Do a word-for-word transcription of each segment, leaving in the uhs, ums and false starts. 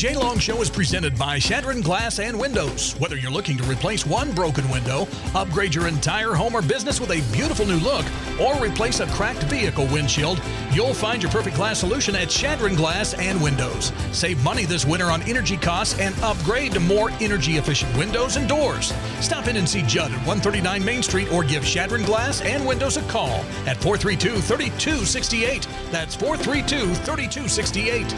Jay Long Show is presented by Shadron Glass and Windows. Whether you're looking to replace one broken window, upgrade your entire home or business with a beautiful new look, or replace a cracked vehicle windshield, you'll find your perfect glass solution at Shadron Glass and Windows. Save money this winter on energy costs and upgrade to more energy-efficient windows and doors. Stop in and see Judd at one thirty-nine Main Street or give Shadron Glass and Windows a call at four three two, three two six eight. That's four three two, three two six eight.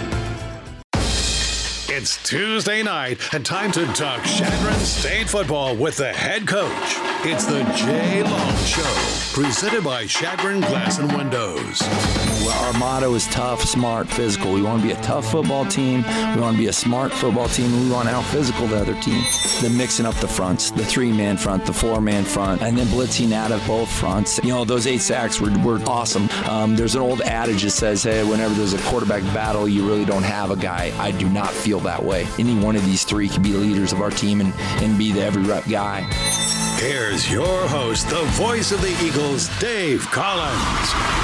It's Tuesday night and time to talk Shadron State football with the head coach. It's the Jay Long Show, presented by Shadron Glass and Windows. Well, our motto is tough, smart, physical. We want to be a tough football team. We want to be a smart football team. We want to out-physical the other team. Then mixing up the fronts, the three-man front, the four-man front, and then blitzing out of both fronts. You know, those eight sacks were, were awesome. Um, there's an old adage that says, hey, whenever there's a quarterback battle, you really don't have a guy. I do not feel that way. Any one of these three can be leaders of our team and, and be the every rep guy. Here's your host, the voice of the Eagles, Dave Collins.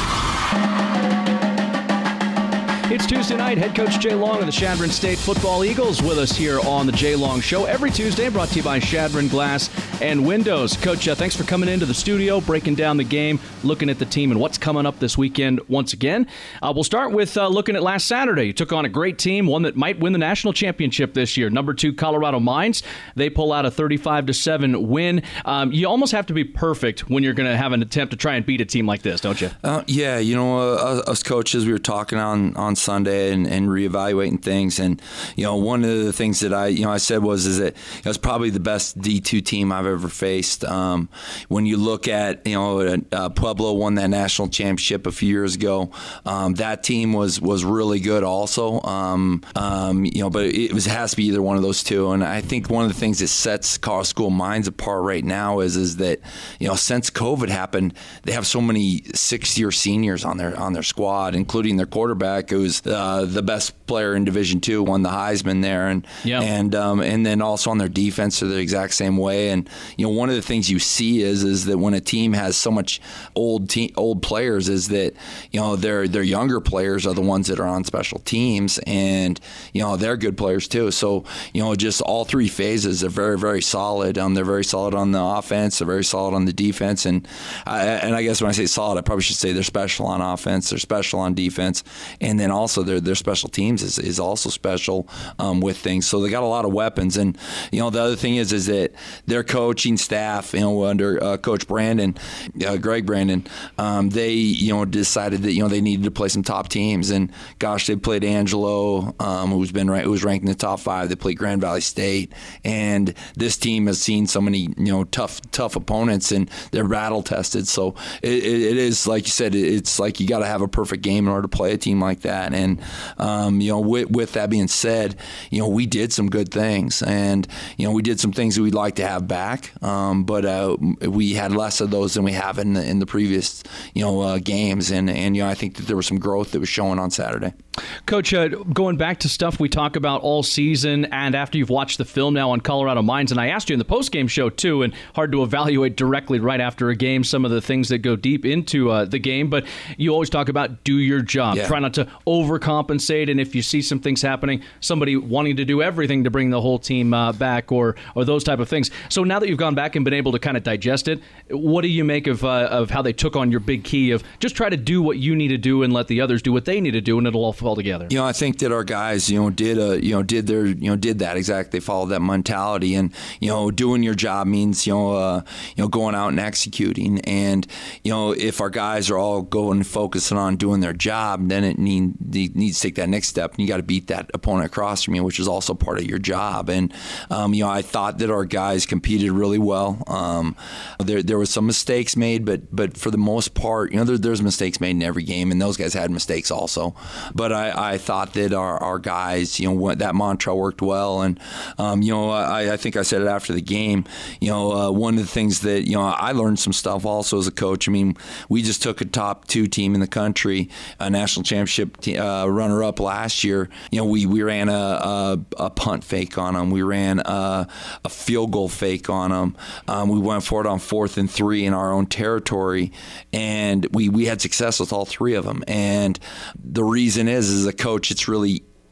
It's Tuesday night. Head coach Jay Long of the Shadron State Football Eagles with us here on the Jay Long Show. Every Tuesday brought to you by Shadron Glass and Windows. Coach, uh, thanks for coming into the studio, breaking down the game, looking at the team and what's coming up this weekend once again. Uh, we'll start with uh, looking at last Saturday. You took on a great team, one that might win the national championship this year. Number two, Colorado Mines. They pull out a thirty-five to seven win. Um, you almost have to be perfect when you're going to have an attempt to try and beat a team like this, don't you? Uh, yeah, you know, uh, us coaches, we were talking on, on Sunday and, and reevaluating things. And, you know, one of the things that I, you know, I said was is that it was probably the best D two team I've ever faced. Um, when you look at, you know, uh, Pueblo won that national championship a few years ago. Um, that team was was really good also. Um, um, you know, but it, was, it has to be either one of those two. And I think one of the things that sets Colorado School Mines apart right now is is that, you know, since COVID happened, they have so many six-year seniors on their on their squad, including their quarterback, who's uh, the best player in Division Two, won the Heisman there, and yep. and um, and then also on their defense, they're the exact same way. And you know, one of the things you see is is that when a team has so much old te- old players, is that you know their their younger players are the ones that are on special teams, and you know they're good players too. So you know, just all three phases are very very solid. Um, they're very solid on the offense, they're very solid on the defense, and I, and I guess when I say solid, I probably should say they're special on offense, they're special on defense, and then also their their special teams is, is also special um, with things. So they got a lot of weapons, and you know the other thing is is that their coaching staff, you know, under uh, Coach Brandon, uh, Greg Brandon, um, they you know decided that you know they needed to play some top teams, and gosh, they played Angelo, um, who's been ra- who's ranked in the top five. They played Grand Valley State, and this team has seen so many you know tough tough opponents, and they're battle tested. So it, it, it is like you said, it's like you got to have a perfect game in order to play a team like that. And um, you know, with, with that being said, you know, we did some good things, and you know, we did some things that we'd like to have back, um, but uh, we had less of those than we have in the, in the previous, you know, uh, games, and and you know, I think that there was some growth that was showing on Saturday. Coach, uh, going back to stuff we talk about all season, and after you've watched the film now on Colorado Mines, and I asked you in the postgame show too, and hard to evaluate directly right after a game some of the things that go deep into uh, the game, but you always talk about do your job, yeah. Try not to overcompensate, and if you see some things happening, somebody wanting to do everything to bring the whole team uh, back, or or those type of things. So now that you've gone back and been able to kind of digest it, what do you make of uh, of how they took on your big key of just try to do what you need to do and let the others do what they need to do, and it'll all fall together? You know, I think that our guys, you know, did a, you know, did their, you know, did that exactly. They followed that mentality, and you know, doing your job means, you know, uh, you know, going out and executing. And you know, if our guys are all going and focusing on doing their job, then it need, it needs to take that next step, and you got to beat that opponent across from you, which is also part of your job. And um, you know, I thought that our guys competed really well. Um, there, there was some mistakes made, but but for the most part, you know, there, there's mistakes made in every game, and those guys had mistakes also. But I, I thought that our, our guys, you know, that mantra worked well. And, um, you know, I, I think I said it after the game, you know, uh, one of the things that, you know, I learned some stuff also as a coach. I mean, we just took a top two team in the country, a national championship uh, runner-up last year. You know, we, we ran a, a, a punt fake on them. We ran a, a field goal fake on them. Um, we went for it on fourth and three in our own territory, and we, we had success with all three of them. And the reason is, as a coach, it's really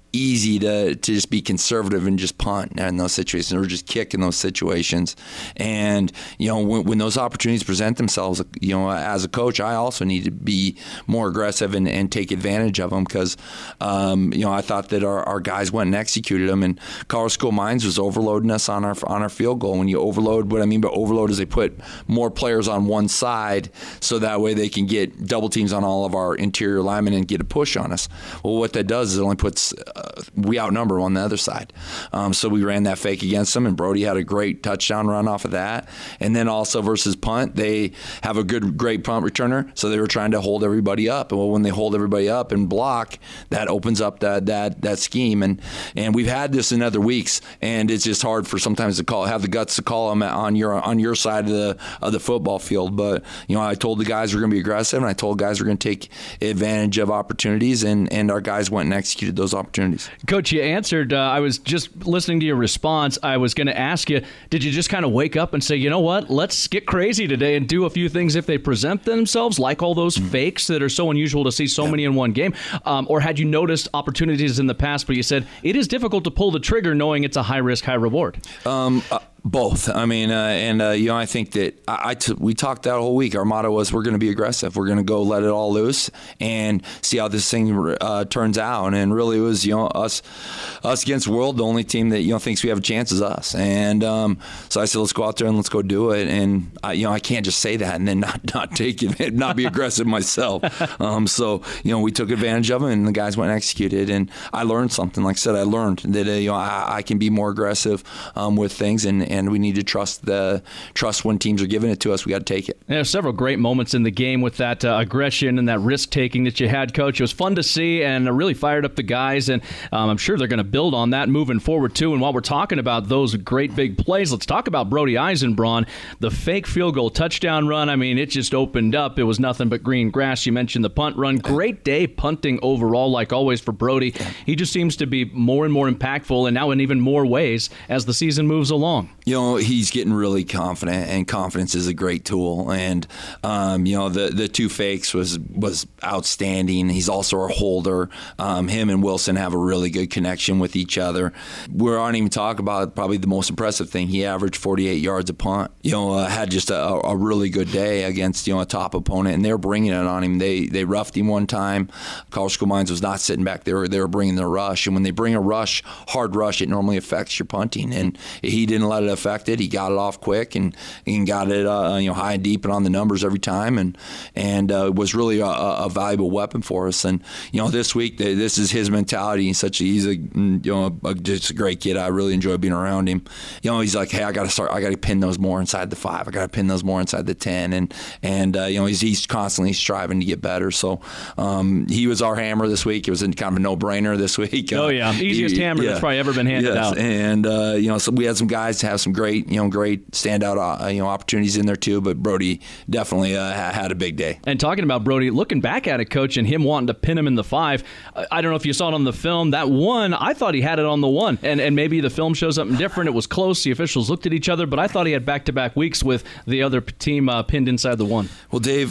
easy to, to just be conservative and just punt in those situations or just kick in those situations. And, you know, when, when those opportunities present themselves, you know, as a coach, I also need to be more aggressive and, and take advantage of them because, um, you know, I thought that our, our guys went and executed them, and Colorado School Mines was overloading us on our on our field goal. When you overload, what I mean by overload is they put more players on one side so that way they can get double teams on all of our interior linemen and get a push on us. Well, what that does is it only puts uh, we outnumber on the other side. Um, so we ran that fake against them, and Brody had a great touchdown run off of that. And then also versus punt, they have a good, great punt returner, so they were trying to hold everybody up. Well, when they hold everybody up and block, that opens up that that that scheme. And and we've had this in other weeks, and it's just hard for sometimes to call, have the guts to call them on your on your side of the of the football field. But you know, I told the guys we're going to be aggressive, and I told guys we're going to take advantage of opportunities, and and our guys went and executed those opportunities. Coach, you answered. Uh, I was just listening to your response. I was going to ask you, did you just kind of wake up and say, you know what, let's get crazy today and do a few things if they present themselves, like all those mm-hmm. fakes that are so unusual to see so yeah. many in one game? Um, or had you noticed opportunities in the past, but you said it is difficult to pull the trigger knowing it's a high risk, high reward? Um, uh, Both. I mean, uh, and, uh, you know, I think that I, I t- we talked that whole week. Our motto was we're going to be aggressive. We're going to go let it all loose and see how this thing uh, turns out. And really it was, you know, us us against World, the only team that, you know, thinks we have a chance is us. And um, so I said, let's go out there and let's go do it. And, I, you know, I can't just say that and then not, not take it, not be aggressive myself. Um, so, you know, we took advantage of it, and the guys went and executed. And I learned something. Like I said, I learned that, uh, you know, I, I can be more aggressive um, with things, and, and And we need to trust the trust when teams are giving it to us. We got to take it. There are several great moments in the game with that uh, aggression and that risk taking that you had, Coach. It was fun to see, and really fired up the guys. And um, I'm sure they're going to build on that moving forward too. And while we're talking about those great big plays, let's talk about Brody Eisenbraun, the fake field goal touchdown run. I mean, it just opened up. It was nothing but green grass. You mentioned the punt run. Great day punting overall, like always for Brody. He just seems to be more and more impactful, and now in even more ways as the season moves along. You know, he's getting really confident, and confidence is a great tool. And um, you know, the the two fakes was was outstanding. He's also a holder. Um, him and Wilson have a really good connection with each other. We aren't even talking about probably the most impressive thing. He averaged forty-eight yards a punt. You know, uh, had just a, a really good day against, you know, a top opponent, and they're bringing it on him. They they roughed him one time. Colorado School Mines was not sitting back. They were they were bringing the rush, and when they bring a rush, hard rush, it normally affects your punting, and he didn't let it affect it. He got it off quick and, and got it uh, you know, high and deep and on the numbers every time, and and uh, was really a, a valuable weapon for us. And you know, this week this is his mentality. He's such a, he's a you know a, just a great kid. I really enjoy being around him. You know, he's like, hey, I got to start. I got to pin those more inside the five. I got to pin those more inside the ten. And and uh, you know, he's he's constantly striving to get better. So um, he was our hammer this week. It was kind of a no brainer this week. Oh yeah, easiest he, hammer yeah. that's probably ever been handed yes. out. And uh, you know, so we had some guys have some great you know great standout uh, you know opportunities in there too. But Brody definitely uh, had a big day. And talking about Brody, looking back at it, Coach, and him wanting to pin him in the five, I don't know if you saw it on the film. That one, I thought he had it on the one, and and maybe the film shows something different. It was close. The officials looked at each other, but I thought he had back-to-back weeks with the other team uh, pinned inside the one. Well, Dave,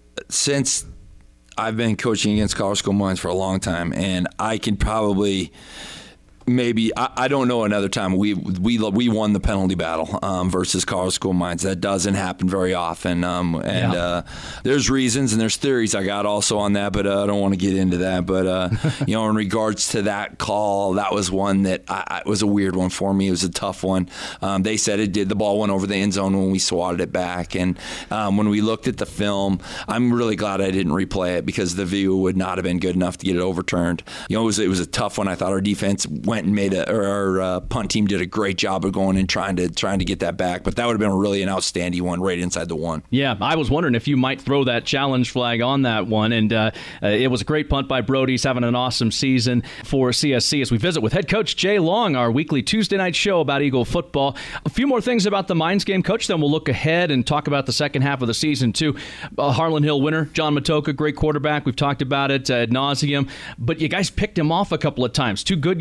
since I've been coaching against Colorado School Mines for a long time, and I can probably. Maybe I, I don't know another time we we we won the penalty battle um, versus Colorado School Mines. That doesn't happen very often, um, and yeah. uh, there's reasons and there's theories I got also on that, but uh, I don't want to get into that. But uh, you know, in regards to that call, that was one that I, I, it was a weird one for me. It was a tough one. Um, they said it did. The ball went over the end zone when we swatted it back, and um, when we looked at the film, I'm really glad I didn't replay it because the view would not have been good enough to get it overturned. You know, it was it was a tough one. I thought our defense went and made a, or our uh, punt team did a great job of going and trying to trying to get that back, but that would have been really an outstanding one right inside the one. Yeah, I was wondering if you might throw that challenge flag on that one, and uh, uh, it was a great punt by Brody. He's having an awesome season for C S C as we visit with head coach Jay Long, our weekly Tuesday night show about Eagle football. A few more things about the Mines game, Coach, then we'll look ahead and talk about the second half of the season too. Uh, Harlan Hill winner, John Matoka, great quarterback. We've talked about it uh, ad nauseum, but you guys picked him off a couple of times. Two good young second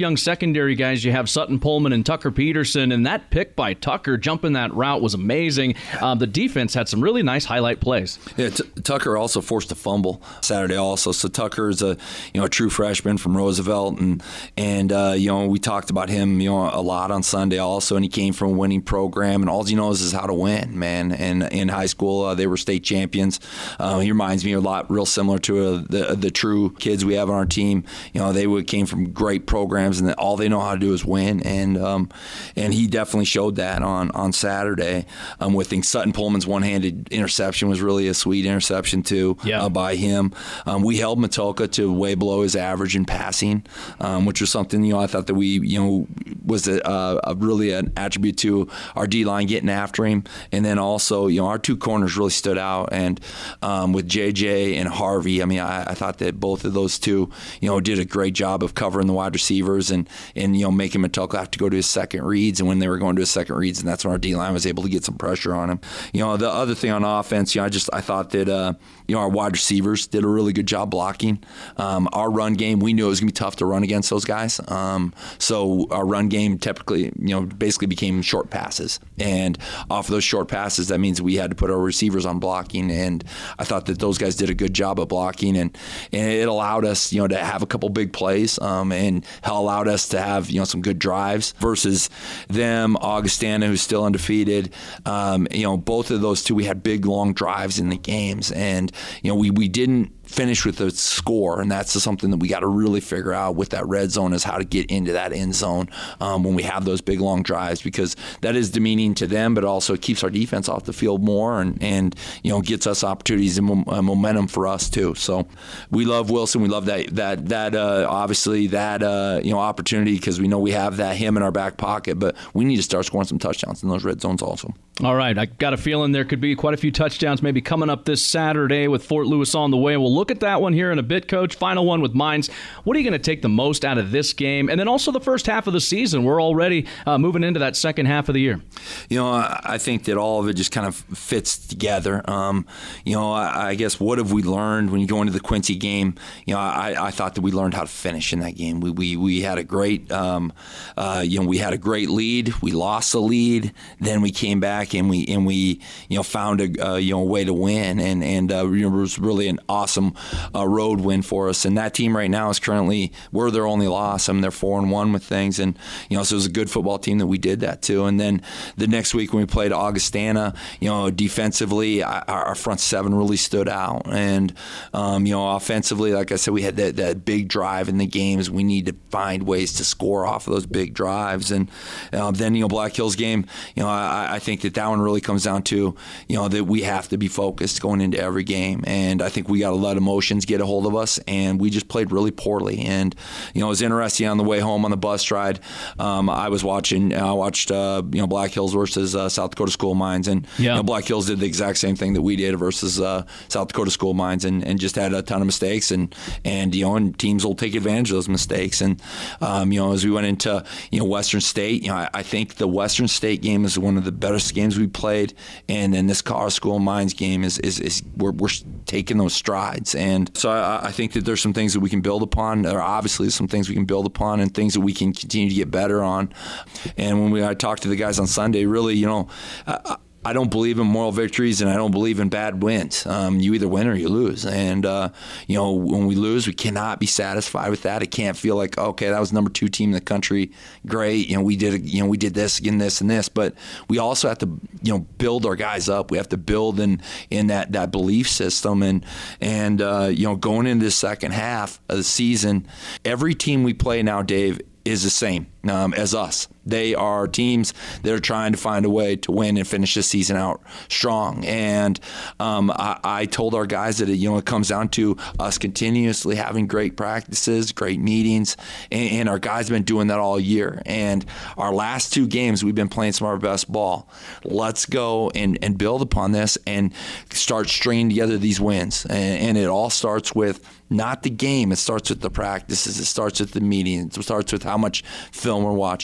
secondary guys, you have Sutton Pullman and Tucker Peterson, and that pick by Tucker jumping that route was amazing. Um, the defense had some really nice highlight plays. Yeah, T- Tucker also forced a fumble Saturday also. So Tucker is a you know a true freshman from Roosevelt, and and uh, you know we talked about him you know a lot on Sunday also, and he came from a winning program, and all he knows is how to win, man. And in high school, uh, they were state champions. Uh, he reminds me a lot, real similar to uh, the the true kids we have on our team. You know, they would, came from great programs, and all they know how to do is win. And um, and he definitely showed that on on Saturday. Um, with things, Sutton Pullman's one-handed interception was really a sweet interception too yeah. uh, by him. Um, we held Matoka to way below his average in passing, um, which was something you know I thought that we you know was a, a really an attribute to our D-line getting after him, and then also you know our two corners really stood out, and um, with J J and Harvey, I mean I, I thought that both of those two you know did a great job of covering the wide receivers and and you know making Matoka have to go to his second reads, and when they were going to his second reads, and that's when our D-line was able to get some pressure on him. You know the other thing on offense, you know I just I thought that uh, you know our wide receivers did a really good job blocking. Um, our run game, we knew it was going to be tough to run against those guys, um, so our run game typically you know basically became short passes, and off of those short passes, that means we had to put our receivers on blocking, and I thought that those guys did a good job of blocking, and, and it allowed us you know to have a couple big plays, um, and allowed us to have you know some good drives versus them, Augustana, who's still undefeated. Um, you know both of those two, we had big long drives in the games, and you know we we didn't finish with a score, and that's something that we got to really figure out with that red zone, is how to get into that end zone um, when we have those big long drives, because that is demeaning to them, but also it keeps our defense off the field more, and, and you know gets us opportunities and mo- uh, momentum for us too. So we love Wilson. We love that that that uh, obviously that uh, you know opportunity, because we know we have that him in our back pocket, but we need to start scoring some touchdowns in those red zones also. All right, I got a feeling there could be quite a few touchdowns maybe coming up this Saturday with Fort Lewis on the way. We'll look at that one here in a bit, Coach. Final one with Mines. What are you going to take the most out of this game? And then also the first half of the season. We're already uh, moving into that second half of the year. You know, I think that all of it just kind of fits together. Um, you know, I, I guess what have we learned when you go into the Quincy game? You know, I, I thought that we learned how to finish in that game. We we, we had a great, um, uh, you know, we had a great lead. We lost the lead. Then we came back and we and we you know found a uh, you know way to win, and and uh, you know, it was really an awesome uh, road win for us. And that team right now is currently, we're their only loss. I mean, they're four and one with things, and you know so it was a good football team that we did that to. And then the next week when we played Augustana, you know defensively our, our front seven really stood out, and um, you know offensively, like I said, we had that, that big drive in the games. We need to find ways to score off of those big drives. And uh, then you know Black Hills game, you know I, I think that that one really comes down to you know that we have to be focused going into every game, and I think we got to let emotions get a hold of us, and we just played really poorly. And you know it was interesting on the way home on the bus ride. Um, I was watching, I watched uh, you know Black Hills versus uh, South Dakota School of Mines, and yeah. you know, Black Hills did the exact same thing that we did versus uh, South Dakota School of Mines, and, and just had a ton of mistakes, and and you know and teams will take advantage of those mistakes. And um, you know as we went into you know Western State, you know I, I think the Western State game is one of the best games we played, and then this Colorado School of Mines game is is, is we're, we're taking those strides. And so I, I think that there's some things that we can build upon. There are obviously some things we can build upon, and things that we can continue to get better on. And when we I talked to the guys on Sunday, really, you know, I, I don't believe in moral victories, and I don't believe in bad wins. Um, you either win or you lose. And, uh, you know, when we lose, we cannot be satisfied with that. It can't feel like, okay, that was number two team in the country. Great. You know, we did, you know, we did this and this and this. But we also have to, you know, build our guys up. We have to build in, in that, that belief system. And, and uh, you know, going into the second half of the season, every team we play now, Dave, is the same um, as us. They are teams that are trying to find a way to win and finish the season out strong. And um, I, I told our guys that it, you know it comes down to us continuously having great practices, great meetings, and, and our guys have been doing that all year. And our last two games, we've been playing some of our best ball. Let's go and, and build upon this and start stringing together these wins. And, and it all starts with not the game. It starts with the practices. It starts with the meetings. It starts with how much film we're watching.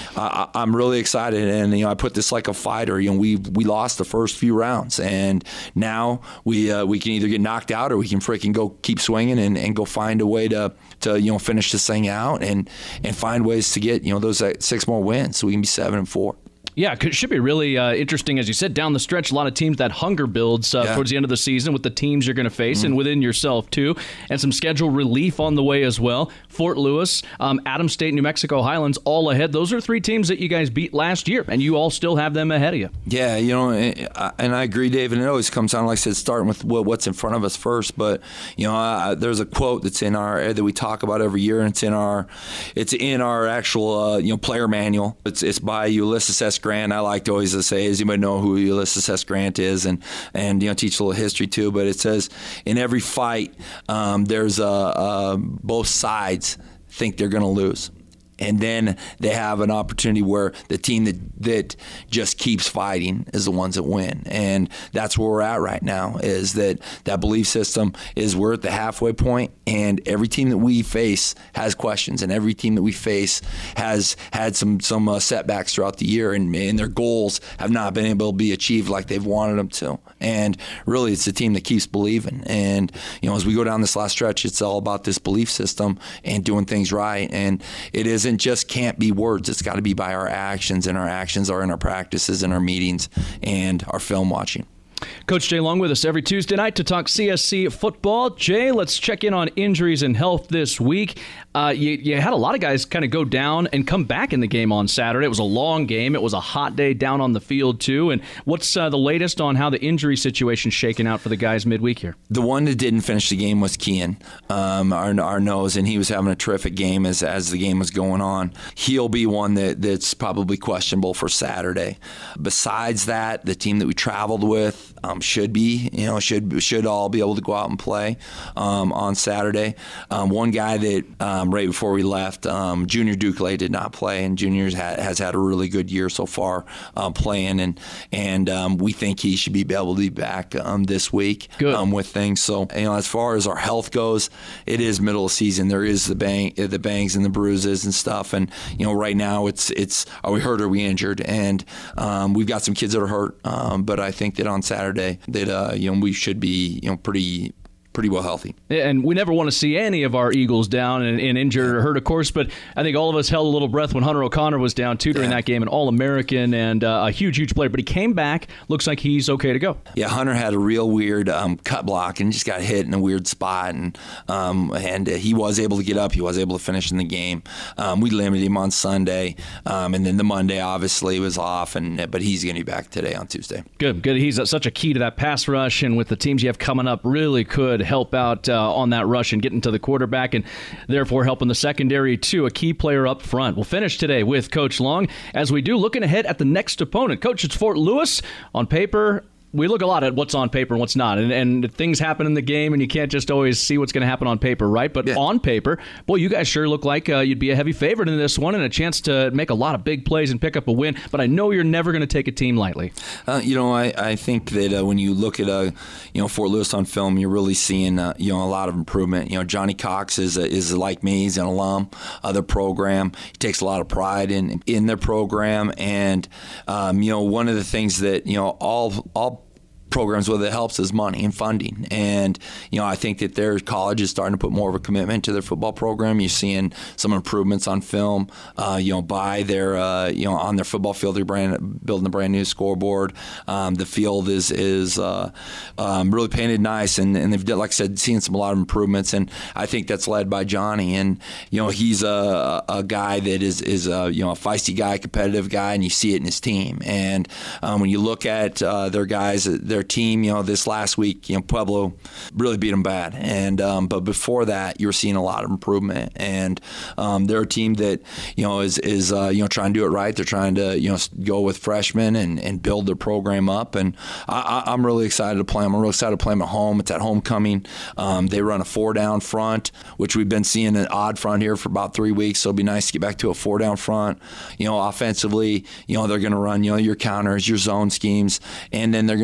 I, I'm really excited, and you know I put this like a fighter. You know we we lost the first few rounds, and now we uh, we can either get knocked out or we can freaking go keep swinging and, and go find a way to to you know finish this thing out and and find ways to get you know those uh, six more wins so we can be seven and four. Yeah, it should be really uh, interesting, as you said, down the stretch. A lot of teams, that hunger builds uh, yeah. towards the end of the season with the teams you're going to face mm-hmm. and within yourself, too. And some schedule relief on the way as well. Fort Lewis, um, Adams State, New Mexico Highlands, all ahead. Those are three teams that you guys beat last year, and you all still have them ahead of you. Yeah, you know, and I agree, Dave, and it always comes down, like I said, starting with what's in front of us first. But, you know, uh, there's a quote that's in our, that we talk about every year, and it's in our, it's in our actual, uh, you know, player manual. It's, it's by Ulysses S. Grant. I like to always to say, does anybody know who Ulysses S. Grant is? And, and you know, teach a little history too. But it says, in every fight, um, there's a, a, both sides think they're going to lose. And then they have an opportunity where the team that, that just keeps fighting is the ones that win. And that's where we're at right now, is that that belief system is we're at the halfway point, and every team that we face has questions, and every team that we face has had some some uh, setbacks throughout the year, and, and their goals have not been able to be achieved like they've wanted them to. And really, it's a team that keeps believing. And, you know, as we go down this last stretch, it's all about this belief system and doing things right. And it isn't just can't be words. It's got to be by our actions, and our actions are in our practices and our meetings and our film watching. Coach Jay Long with us every Tuesday night to talk C S C football. Jay, let's check in on injuries and health this week. Uh, you, you had a lot of guys kind of go down and come back in the game on Saturday. It was a long game. It was a hot day down on the field, too. And what's uh, the latest on how the injury situation's shaking out for the guys midweek here? The one that didn't finish the game was Kean, um, our, our nose, and he was having a terrific game as as the game was going on. He'll be one that, that's probably questionable for Saturday. Besides that, the team that we traveled with, Um, should be, you know, should should all be able to go out and play um, on Saturday. Um, one guy that um, right before we left, um, Junior Duclay did not play, and Junior ha- has had a really good year so far uh, playing, and and um, we think he should be able to be back um, this week um, with things. So, you know, as far as our health goes, it is middle of season. There is the bang, the bangs and the bruises and stuff, and you know, right now it's it's are we hurt or are we injured? And um, we've got some kids that are hurt, um, but I think that on Saturday that uh, you know we should be you know pretty pretty well healthy. And we never want to see any of our Eagles down and, and injured or hurt, of course, but I think all of us held a little breath when Hunter O'Connor was down, too, during yeah. that game, an All-American and uh, a huge, huge player. But he came back. Looks like he's okay to go. Yeah, Hunter had a real weird um, cut block and just got hit in a weird spot, and um, and uh, he was able to get up. He was able to finish in the game. Um, we limited him on Sunday, um, and then the Monday, obviously, was off, and but he's going to be back today on Tuesday. Good, good. He's such a key to that pass rush, and with the teams you have coming up, really could help out uh, on that rush and getting to the quarterback, and therefore helping the secondary too, a key player up front. We'll finish today with Coach Long as we do looking ahead at the next opponent. Coach, it's Fort Lewis. On paper, we look a lot at what's on paper and what's not, and, and things happen in the game, and you can't just always see what's going to happen on paper, right? But yeah. on paper, boy, you guys sure look like uh, you'd be a heavy favorite in this one and a chance to make a lot of big plays and pick up a win, but I know you're never going to take a team lightly. Uh, you know, I, I think that uh, when you look at uh, you know Fort Lewis on film, you're really seeing uh, you know a lot of improvement. You know, Johnny Cox is, uh, is like me, he's an alum of the program. He takes a lot of pride in, in their program, and um, you know, one of the things that, you know, all all programs where it helps is money and funding. And, you know, I think that their college is starting to put more of a commitment to their football program. You're seeing some improvements on film, uh, you know, by their, uh, you know, on their football field. They're brand, building a brand new scoreboard. Um, the field is is uh, um, really painted nice, and, and they've, like I said, seen some a lot of improvements. And I think that's led by Johnny. And, you know, he's a, a guy that is, is a, you know, a feisty guy, competitive guy, and you see it in his team. And um, when you look at uh, their guys, their team, you know, this last week, you know, Pueblo really beat them bad. And um, but before that, you're seeing a lot of improvement. And um, they're a team that, you know, is is uh, you know trying to do it right. They're trying to, you know, go with freshmen and, and build their program up. And I, I'm really excited to play them. I'm really excited to play them at home. It's at homecoming. Um, they run a four down front, which we've been seeing an odd front here for about three weeks. So it'll be nice to get back to a four down front. You know, offensively, you know, they're going to run, you know, your counters, your zone schemes, and then they're going to try to take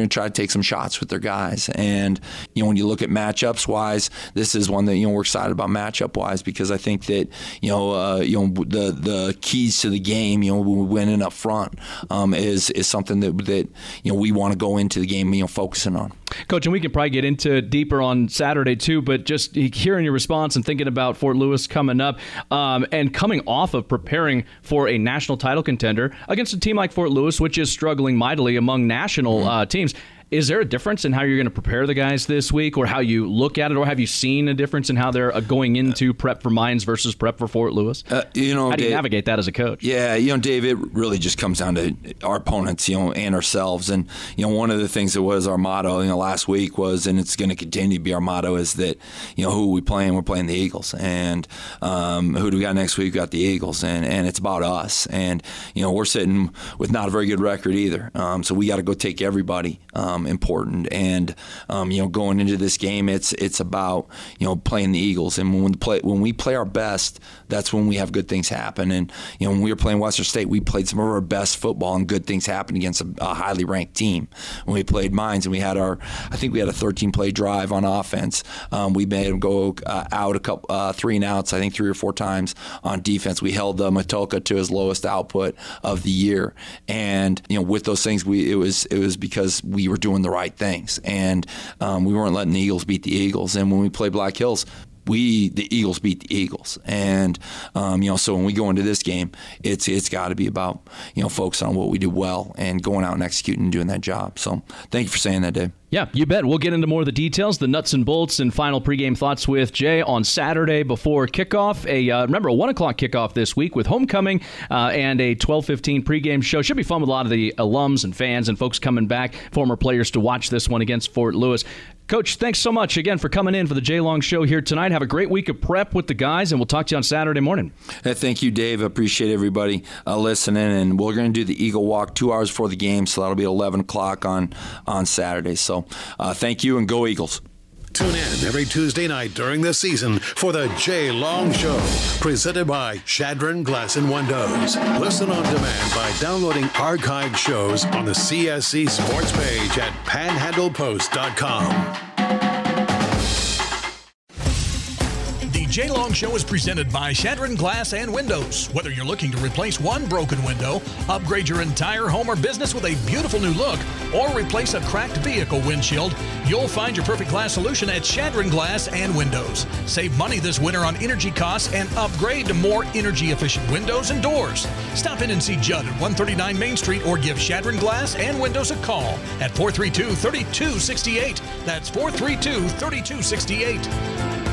take some shots with their guys. And, you know, when you look at matchups wise, this is one that, you know, we're excited about matchup wise, because I think that, you know, uh, you know, the the keys to the game, you know, winning up front um, is is something that, that, you know, we want to go into the game, you know, focusing on. Coach, and we can probably get into deeper on Saturday too, but just hearing your response and thinking about Fort Lewis coming up um, and coming off of preparing for a national title contender against a team like Fort Lewis, which is struggling mightily among national mm-hmm. uh, teams. Is there a difference in how you're going to prepare the guys this week, or how you look at it, or have you seen a difference in how they're going into prep for Mines versus prep for Fort Lewis? Uh, you know, how do you Dave, navigate that as a coach? Yeah, you know, Dave, it really just comes down to our opponents, you know, and ourselves. And, you know, one of the things that was our motto, you know, last week was, and it's going to continue to be our motto, is that, you know, who are we playing? We're playing the Eagles. And um, who do we got next week? We got the Eagles. And, and it's about us. And, you know, we're sitting with not a very good record either. Um, so we got to go take everybody um, important. And um, you know, going into this game, it's it's about, you know, playing the Eagles. And when we play when we play our best, that's when we have good things happen. And, you know, when we were playing Western State, we played some of our best football, and good things happened against a, a highly ranked team. When we played Mines, and we had our, I think we had a thirteen play drive on offense. Um, we made them go uh, out a couple, uh, three and outs, I think three or four times on defense. We held uh, Matoka to his lowest output of the year. And, you know, with those things, we it was it was because we were doing the right things. And um, we weren't letting the Eagles beat the Eagles. And when we play Black Hills, we the Eagles beat the Eagles. And um, you know, so when we go into this game, it's it's got to be about, you know, focusing on what we do well and going out and executing and doing that job. So thank you for saying that, Dave. Yeah, you bet. We'll get into more of the details, the nuts and bolts, and final pregame thoughts with Jay on Saturday before kickoff. A uh, remember, a one o'clock kickoff this week with homecoming uh, and a twelve fifteen pregame show. Should be fun with a lot of the alums and fans and folks coming back, former players, to watch this one against Fort Lewis. Coach, thanks so much again for coming in for the Jay Long Show here tonight. Have a great week of prep with the guys, and we'll talk to you on Saturday morning. Hey, thank you, Dave. I appreciate everybody uh, listening. And we're going to do the Eagle Walk two hours before the game, so that'll be eleven o'clock on, on Saturday. So uh, thank you, and go Eagles. Tune in every Tuesday night during the season for the Jay Long Show, presented by Shadron Glass and Windows. Listen on demand by downloading archived shows on the C S C Sports page at panhandle post dot com. The Jay Long Show is presented by Shadron Glass and Windows. Whether you're looking to replace one broken window, upgrade your entire home or business with a beautiful new look, or replace a cracked vehicle windshield, you'll find your perfect glass solution at Shadron Glass and Windows. Save money this winter on energy costs and upgrade to more energy-efficient windows and doors. Stop in and see Judd at one thirty-nine Main Street, or give Shadron Glass and Windows a call at four three two, three two six eight. That's four three two, three two six eight.